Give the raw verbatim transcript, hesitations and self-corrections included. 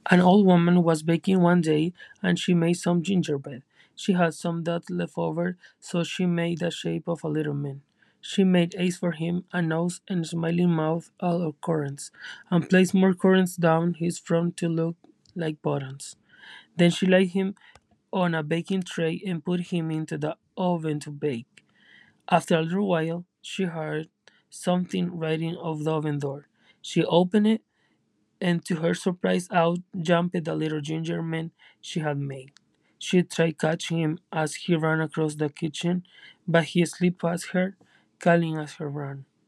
An old woman was baking one day, and she made some gingerbread. She had some dough left over, so she made the shape of a little man. She made eyes for him, a nose, and a smiling mouth out of currants, and placed more currants down his front to look like buttons. Then she laid him on a baking tray and put him into the oven to bake. After a little while, she heard something writing off the oven door. She opened it, and to her surprise out jumped the little ginger man she had made. She tried catching him as he ran across the kitchen, but he slipped past her, calling as he ran.